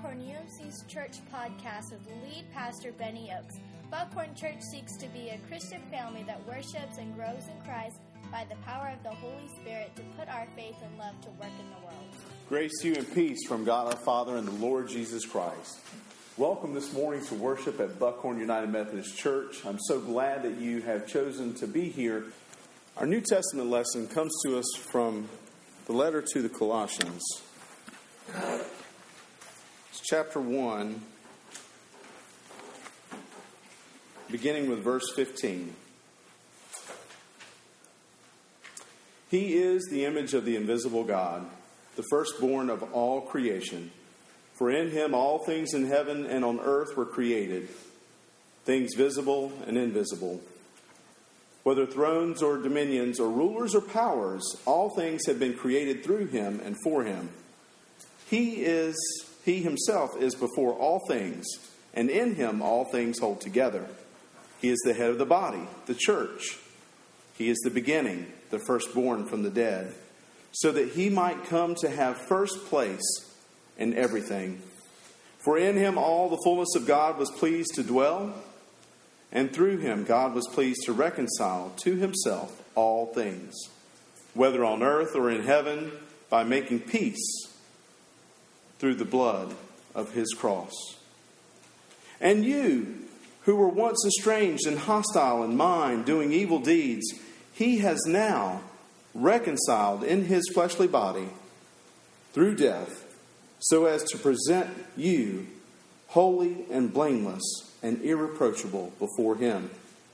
Buckhorn UMC's church podcast with lead pastor Benny Oaks. Buckhorn Church seeks to be a Christian family that worships and grows in Christ by the power of the Holy Spirit to put our faith and love to work in the world. Grace to you and peace from God our Father and the Lord Jesus Christ. Welcome this morning to worship at Buckhorn United Methodist Church. I'm so glad that you have chosen to be here. Our New Testament lesson comes to us from the letter to the Colossians. It's chapter 1, beginning with verse 15. He is the image of the invisible God, the firstborn of all creation. For in him all things in heaven and on earth were created, things visible and invisible. Whether thrones or dominions or rulers or powers, all things have been created through him and for him. He himself is before all things, and in him all things hold together. He is the head of the body, the church. He is the beginning, the firstborn from the dead, so that he might come to have first place in everything. For in him all the fullness of God was pleased to dwell, and through him God was pleased to reconcile to himself all things, whether on earth or in heaven, by making peace through the blood of his cross. And you, who were once estranged and hostile in mind, doing evil deeds, he has now reconciled in his fleshly body through death, so as to present you holy and blameless and irreproachable before him,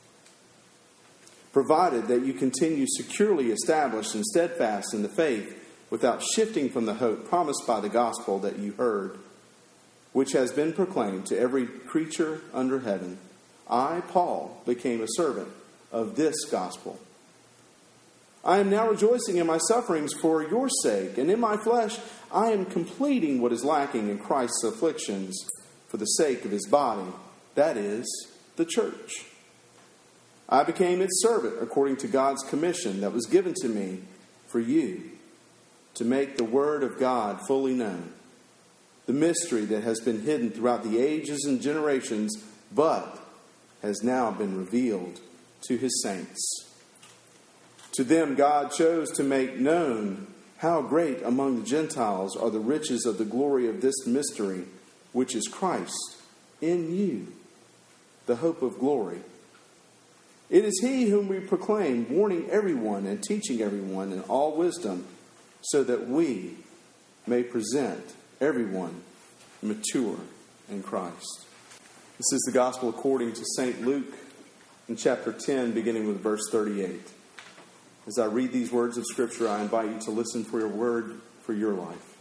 provided that you continue securely established and steadfast in the faith, without shifting from the hope promised by the gospel that you heard, which has been proclaimed to every creature under heaven. I, Paul, became a servant of this gospel. I am now rejoicing in my sufferings for your sake, and in my flesh I am completing what is lacking in Christ's afflictions for the sake of his body, that is, the church. I became its servant according to God's commission that was given to me for you, to make the word of God fully known, the mystery that has been hidden throughout the ages and generations, but has now been revealed to his saints. To them God chose to make known how great among the Gentiles are the riches of the glory of this mystery, which is Christ in you, the hope of glory. It is he whom we proclaim, warning everyone and teaching everyone in all wisdom, so that we may present everyone mature in Christ. This is the gospel according to St. Luke in chapter 10, beginning with verse 38. As I read these words of Scripture, I invite you to listen for your word for your life.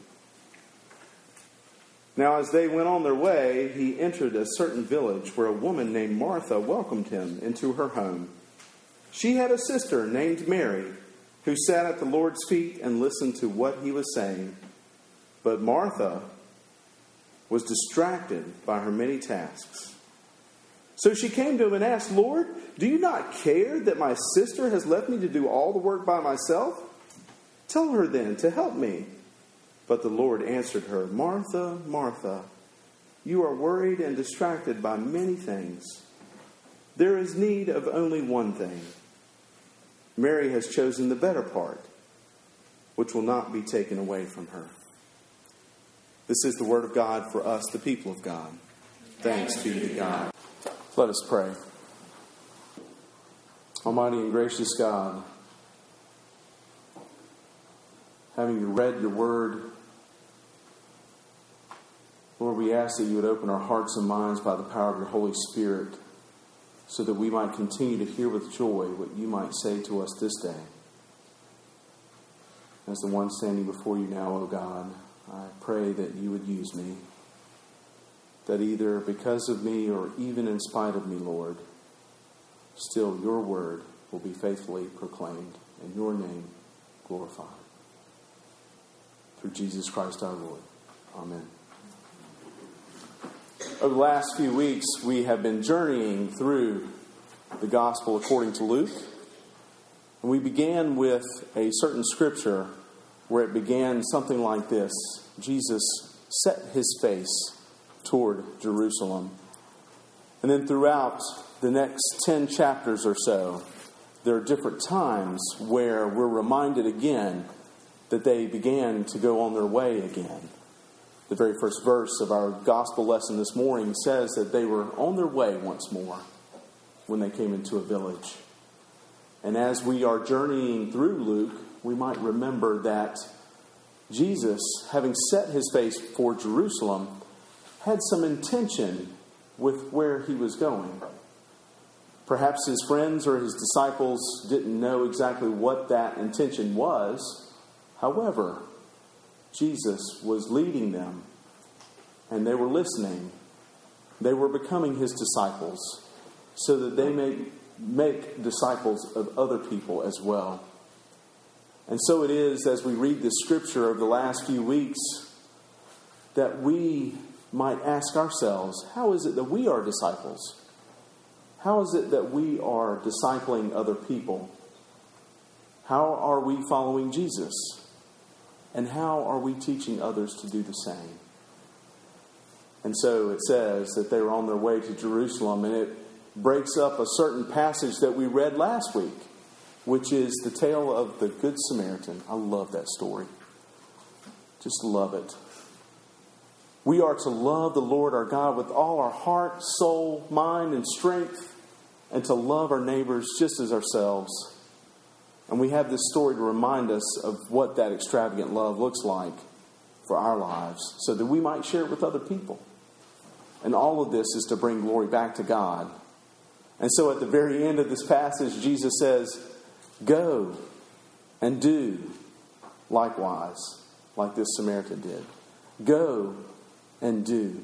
Now, as they went on their way, he entered a certain village where a woman named Martha welcomed him into her home. She had a sister named Mary, who sat at the Lord's feet and listened to what he was saying. But Martha was distracted by her many tasks. So she came to him and asked, Lord, do you not care that my sister has left me to do all the work by myself? Tell her then to help me. But the Lord answered her, Martha, Martha, you are worried and distracted by many things. There is need of only one thing. Mary has chosen the better part, which will not be taken away from her. This is the word of God for us, the people of God. Thanks be to God. Let us pray. Almighty and gracious God, having read your word, Lord, we ask that you would open our hearts and minds by the power of your Holy Spirit, so that we might continue to hear with joy what you might say to us this day. As the one standing before you now, O God, I pray that you would use me, that either because of me or even in spite of me, Lord, still your word will be faithfully proclaimed and your name glorified. Through Jesus Christ our Lord. Amen. Over the last few weeks, we have been journeying through the gospel according to Luke. And we began with a certain scripture where it began something like this. Jesus set his face toward Jerusalem. And then throughout the next 10 chapters or so, there are different times where we're reminded again that they began to go on their way again. The very first verse of our gospel lesson this morning says that they were on their way once more when they came into a village. And as we are journeying through Luke, we might remember that Jesus, having set his face for Jerusalem, had some intention with where he was going. Perhaps his friends or his disciples didn't know exactly what that intention was. However, Jesus was leading them, and they were listening. They were becoming his disciples so that they may make disciples of other people as well. And so it is, as we read this scripture over the last few weeks, that we might ask ourselves, how is it that we are disciples? How is it that we are discipling other people? How are we following Jesus? And how are we teaching others to do the same? And so it says that they were on their way to Jerusalem, and it breaks up a certain passage that we read last week, which is the tale of the Good Samaritan. I love that story. Just love it. We are to love the Lord our God with all our heart, soul, mind, and strength, and to love our neighbors just as ourselves. And we have this story to remind us of what that extravagant love looks like for our lives, so that we might share it with other people. And all of this is to bring glory back to God. And so at the very end of this passage, Jesus says, go and do likewise, like this Samaritan did. Go and do.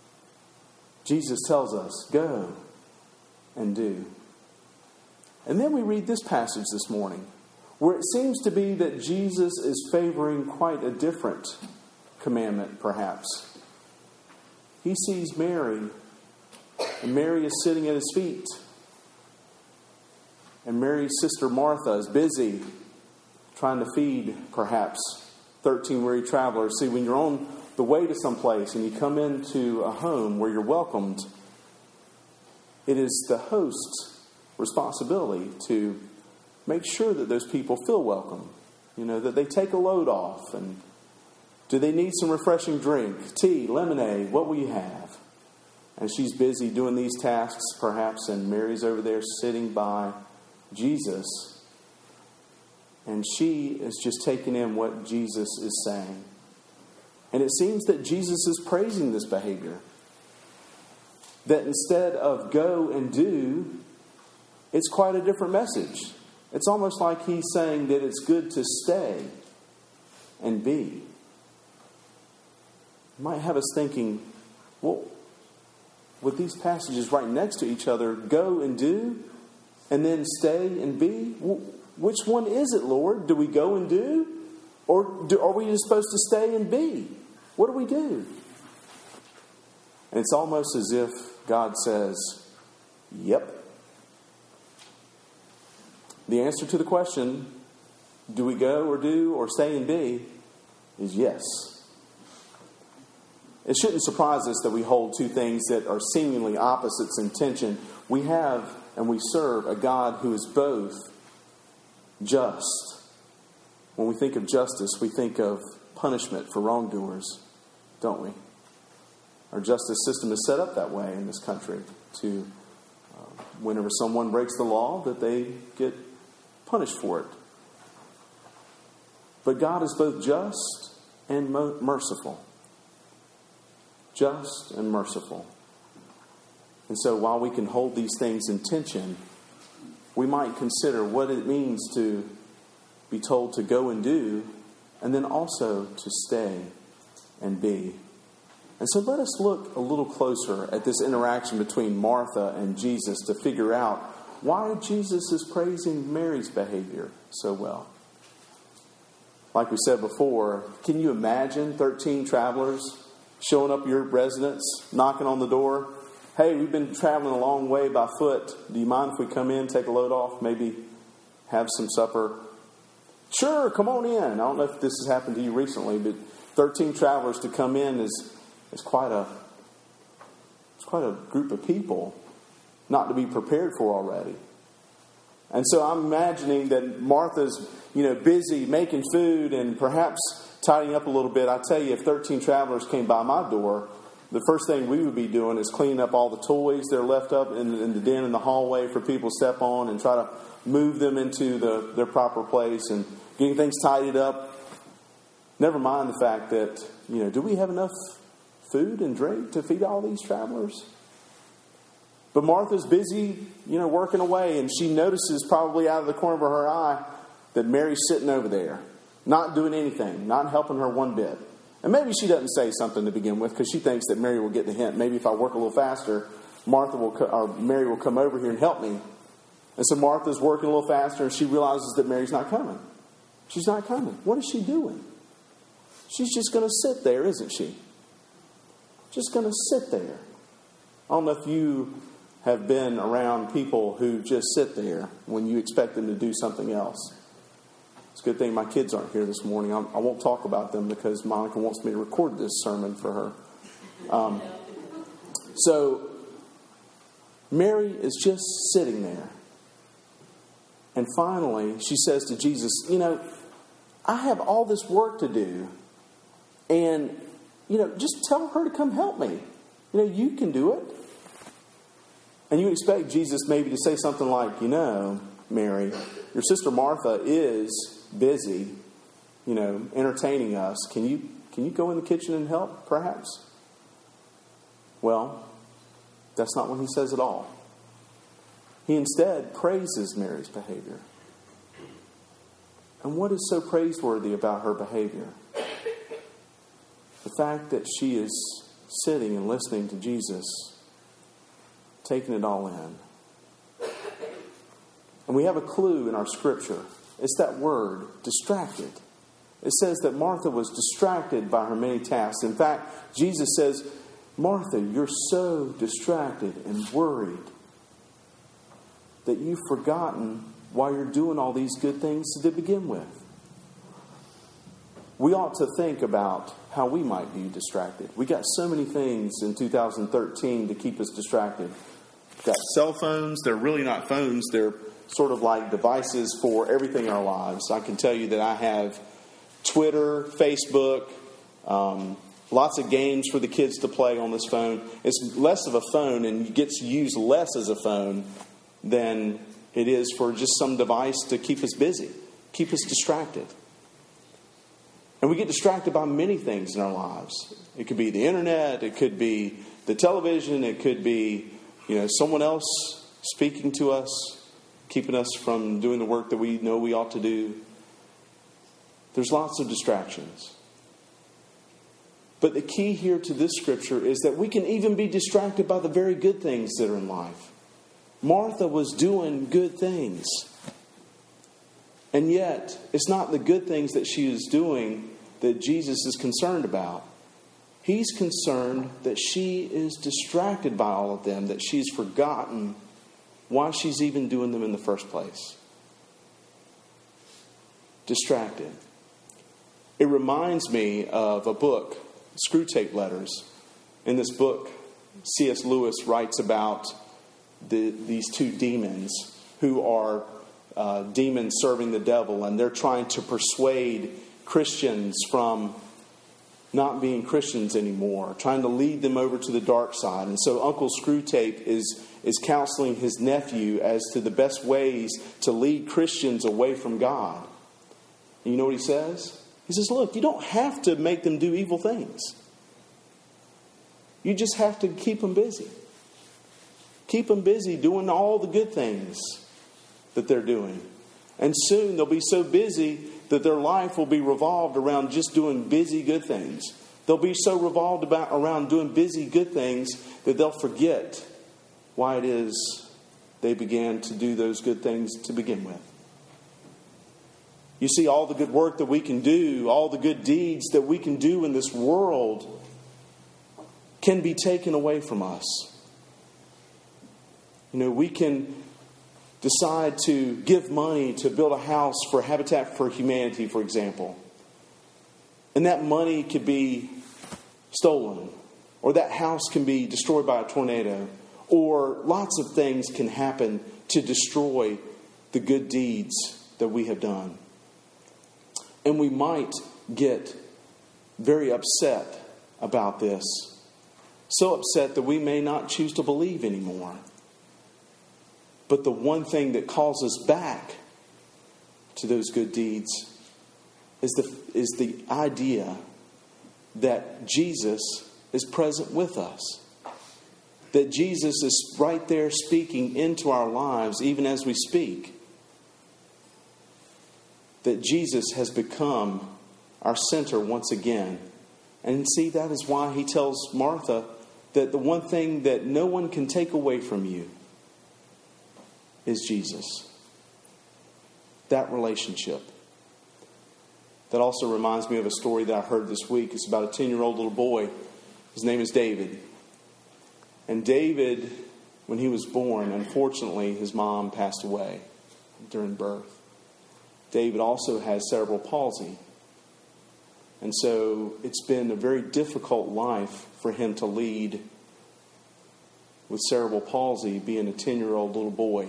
Jesus tells us, go and do. And then we read this passage this morning, where it seems to be that Jesus is favoring quite a different commandment, perhaps. He sees Mary, and Mary is sitting at his feet. And Mary's sister Martha is busy trying to feed, perhaps, 13 weary travelers. See, when you're on the way to someplace and you come into a home where you're welcomed, it is the host's responsibility to make sure that those people feel welcome. You know, that they take a load off. And do they need some refreshing drink? Tea, lemonade, what will you have? And she's busy doing these tasks, perhaps, and Mary's over there sitting by Jesus. And she is just taking in what Jesus is saying. And it seems that Jesus is praising this behavior. That instead of go and do, it's quite a different message. It's almost like he's saying that it's good to stay and be. It might have us thinking, well, with these passages right next to each other, go and do, and then stay and be, which one is it, Lord? Do we go and do? Or are we just supposed to stay and be? What do we do? And it's almost as if God says, yep. The answer to the question, do we go or do or stay and be, is yes. It shouldn't surprise us that we hold two things that are seemingly opposites in tension. We have and we serve a God who is both just. When we think of justice, we think of punishment for wrongdoers, don't we? Our justice system is set up that way in this country to, whenever someone breaks the law, that they get punished for it. But God is both just and merciful. Just and merciful. And so while we can hold these things in tension, we might consider what it means to be told to go and do, and then also to stay and be. And so let us look a little closer at this interaction between Martha and Jesus to figure out why Jesus is praising Mary's behavior so well. Like we said before, can you imagine 13 travelers showing up at your residence, knocking on the door? Hey, we've been traveling a long way by foot. Do you mind if we come in, take a load off, maybe have some supper? Sure, come on in. I don't know if this has happened to you recently, but 13 travelers to come in is quite a It's quite a group of people not to be prepared for already. And so I'm imagining that Martha's, busy making food and perhaps tidying up a little bit. I tell you, if 13 travelers came by my door, the first thing we would be doing is cleaning up all the toys that are left up in the den in the hallway for people to step on and try to move them into their proper place and getting things tidied up. Never mind the fact that, do we have enough food and drink to feed all these travelers? But Martha's busy, working away, and she notices probably out of the corner of her eye that Mary's sitting over there, not doing anything, not helping her one bit. And maybe she doesn't say something to begin with because she thinks that Mary will get the hint. Maybe if I work a little faster, Mary will come over here and help me. And so Martha's working a little faster, and she realizes that Mary's not coming. She's not coming. What is she doing? She's just going to sit there, isn't she? Just going to sit there. I don't know if you have been around people who just sit there when you expect them to do something else. It's a good thing my kids aren't here this morning. I won't talk about them because Monica wants me to record this sermon for her. So Mary is just sitting there. And finally, she says to Jesus, I have all this work to do. And, just tell her to come help me. You can do it. And you would expect Jesus maybe to say something like, Mary, your sister Martha is busy, entertaining us. Can you go in the kitchen and help, perhaps? Well, that's not what he says at all. He instead praises Mary's behavior. And what is so praiseworthy about her behavior? The fact that she is sitting and listening to Jesus, taking it all in. And we have a clue in our scripture. It's that word, distracted. It says that Martha was distracted by her many tasks. In fact, Jesus says, Martha, you're so distracted and worried that you've forgotten why you're doing all these good things to begin with. We ought to think about how we might be distracted. We got so many things in 2013 to keep us distracted. We've got cell phones. They're really not phones. They're sort of like devices for everything in our lives. I can tell you that I have Twitter, Facebook, lots of games for the kids to play on this phone. It's less of a phone and gets used less as a phone than it is for just some device to keep us busy, keep us distracted. And we get distracted by many things in our lives. It could be the internet, it could be the television, it could be, someone else speaking to us, keeping us from doing the work that we know we ought to do. There's lots of distractions. But the key here to this scripture is that we can even be distracted by the very good things that are in life. Martha was doing good things. And yet, it's not the good things that she is doing that Jesus is concerned about. He's concerned that she is distracted by all of them, that she's forgotten why she's even doing them in the first place. Distracted. It reminds me of a book, Screwtape Letters. In this book, C.S. Lewis writes about these two demons who are demons serving the devil, and they're trying to persuade Christians from not being Christians anymore, trying to lead them over to the dark side. And so Uncle Screwtape is counseling his nephew as to the best ways to lead Christians away from God. And you know what he says? He says, look, you don't have to make them do evil things. You just have to keep them busy. Keep them busy doing all the good things that they're doing. And soon they'll be so busy that their life will be revolved around just doing busy good things. They'll be so revolved around doing busy good things that they'll forget why it is they began to do those good things to begin with. You see, all the good work that we can do, all the good deeds that we can do in this world can be taken away from us. We can decide to give money to build a house for Habitat for Humanity, for example. And that money could be stolen or that house can be destroyed by a tornado, or lots of things can happen to destroy the good deeds that we have done. And we might get very upset about this, so upset that we may not choose to believe anymore. But the one thing that calls us back to those good deeds is the idea that Jesus is present with us. That Jesus is right there speaking into our lives even as we speak. That Jesus has become our center once again. And see, that is why he tells Martha that the one thing that no one can take away from you is Jesus. That relationship. That also reminds me of a story that I heard this week. It's about a 10-year-old little boy. His name is David. And David, when he was born, unfortunately, his mom passed away during birth. David also has cerebral palsy. And so it's been a very difficult life for him to lead with cerebral palsy, being a 10-year-old little boy.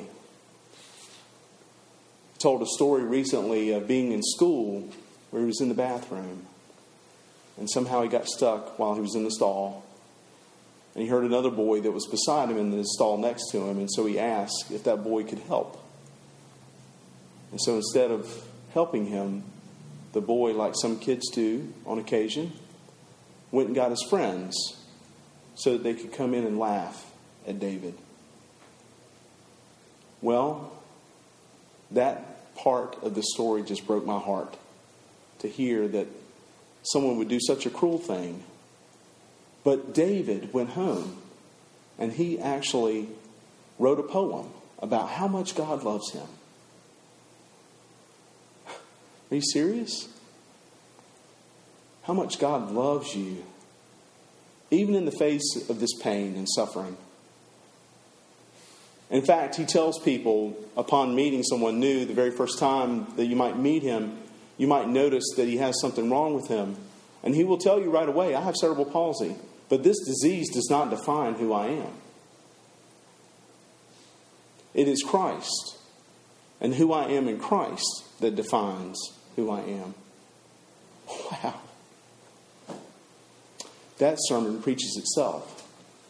He told a story recently of being in school where he was in the bathroom. And somehow he got stuck while he was in the stall. And he heard another boy that was beside him in the stall next to him. And so he asked if that boy could help. And so instead of helping him, the boy, like some kids do on occasion, went and got his friends so that they could come in and laugh at David. Well, that part of the story just broke my heart to hear that someone would do such a cruel thing. But David went home and he actually wrote a poem about how much God loves him. Are you serious? How much God loves you, even in the face of this pain and suffering. In fact, he tells people upon meeting someone new, the very first time that you might meet him, you might notice that he has something wrong with him. And he will tell you right away, I have cerebral palsy, but this disease does not define who I am. It is Christ and who I am in Christ that defines who I am. Wow. That sermon preaches itself.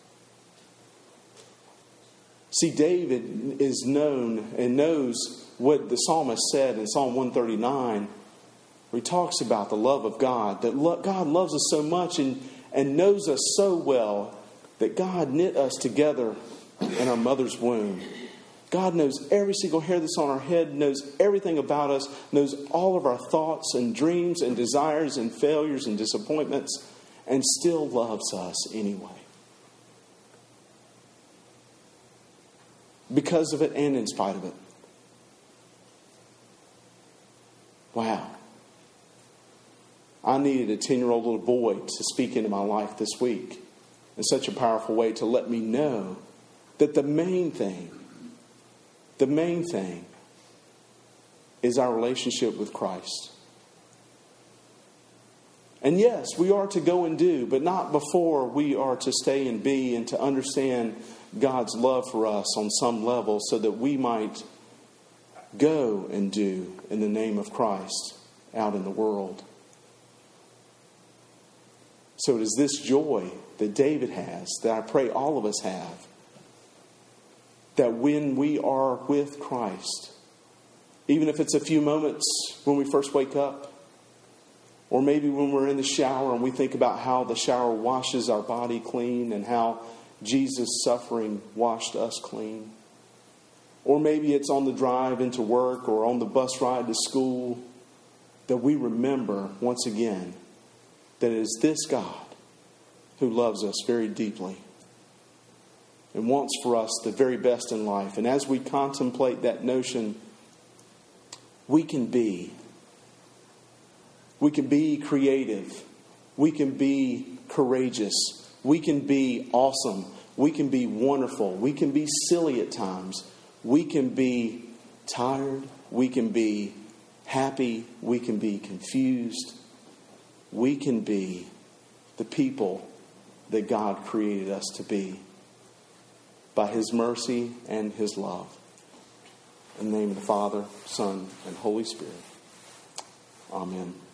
See, David is known and knows what the psalmist said in Psalm 139, where he talks about the love of God, that God loves us so much and knows us so well that God knit us together in our mother's womb. God knows every single hair that's on our head, knows everything about us, knows all of our thoughts and dreams and desires and failures and disappointments, and still loves us anyway. Because of it and in spite of it. Wow. I needed a 10-year-old little boy to speak into my life this week in such a powerful way to let me know that the main thing is our relationship with Christ. And yes, we are to go and do, but not before we are to stay and be and to understand God's love for us on some level so that we might go and do in the name of Christ out in the world. So it is this joy that David has, that I pray all of us have, that when we are with Christ, even if it's a few moments when we first wake up, or maybe when we're in the shower and we think about how the shower washes our body clean and how Jesus' suffering washed us clean. Or maybe it's on the drive into work or on the bus ride to school, that we remember once again that it is this God who loves us very deeply and wants for us the very best in life. And as we contemplate that notion, we can be creative. We can be courageous. We can be awesome. We can be wonderful. We can be silly at times. We can be tired. We can be happy. We can be confused. We can be the people that God created us to be by His mercy and His love. In the name of the Father, Son, and Holy Spirit. Amen.